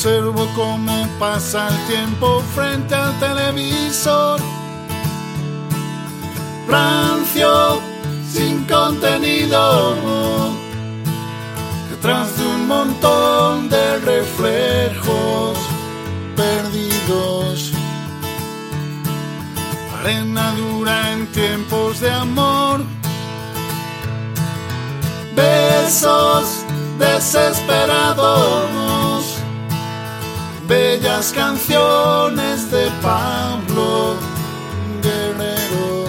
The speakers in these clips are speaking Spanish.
Observo cómo pasa el tiempo frente al televisor, rancio, sin contenido, detrás de un montón de reflejos perdidos. Arena dura en tiempos de amor, besos desesperados, bellas canciones de Pablo Guerrero.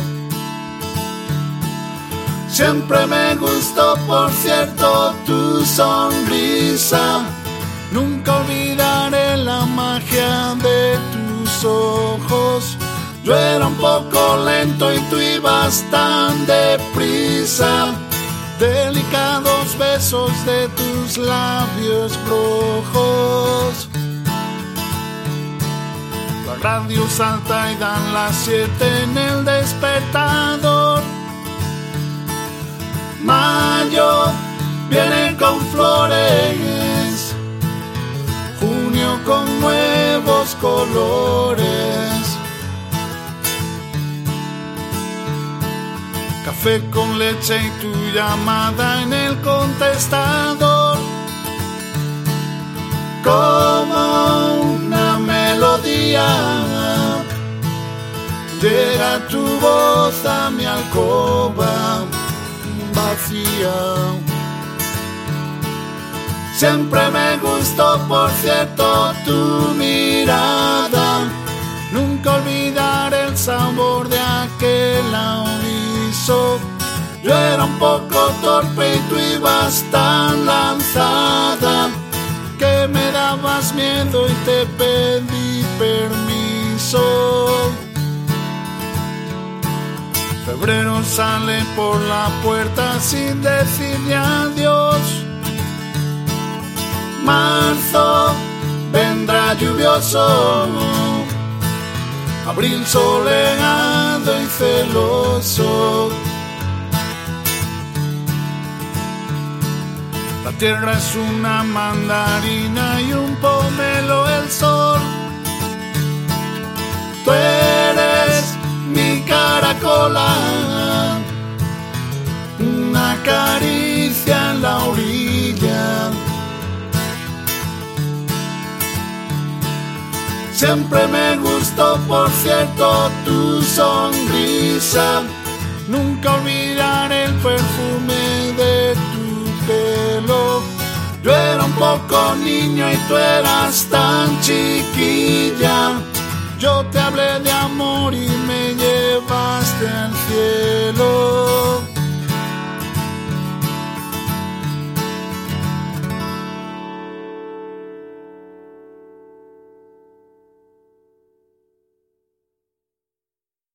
Siempre me gustó, por cierto, tu sonrisa. Nunca olvidaré la magia de tus ojos. Yo era un poco lento y tú ibas tan deprisa. Delicados besos de tus labios rojos. La radio salta y dan las 7 en el despertador. Mayo viene con flores, junio con nuevos colores. Café con leche y tu llamada en el contestador, como una melodía. Llega tu voz a mi alcoba vacía. Siempre me gustó, por cierto, tu mirada. Nunca olvidaré el sabor de aquel aviso. Yo era un poco torpe y tú ibas tan lanzada que me dabas miedo y te pedí permiso. Febrero sale por la puerta sin decirle adiós. Marzo vendrá lluvioso, abril soleado y celoso. La tierra es una mandarina y un pomelo el sol. Tú eres mi caracola, una caricia en la orilla. Siempre me gustó, por cierto, tu sonrisa. Nunca olvidaré el perfume de tu pelo. Yo era un poco niño y tú eras tan chiquilla. Yo te hablé de amor y me llevaste al cielo.